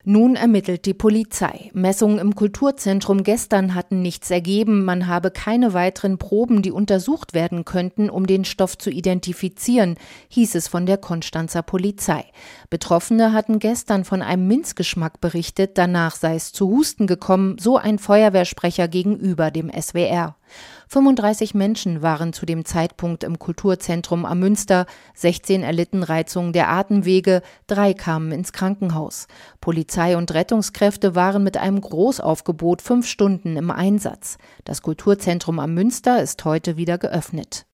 Nun ermittelt die Polizei. Messungen im Kulturzentrum gestern hatten nichts ergeben. Man habe keine weiteren Proben, die untersucht werden könnten, um den Stoff zu identifizieren, hieß es von der Konstanzer Polizei. Betroffene hatten gestern von einem Minzgeschmack berichtet. Danach sei es zu Husten gekommen, so ein Feuerwehrsprecher gegenüber dem SWR. 35 Menschen waren zu dem Zeitpunkt im Kulturzentrum am Münster, 16 erlitten Reizungen der Atemwege, 3 kamen ins Krankenhaus. Polizei und Rettungskräfte waren mit einem Großaufgebot 5 Stunden im Einsatz. Das Kulturzentrum am Münster ist heute wieder geöffnet.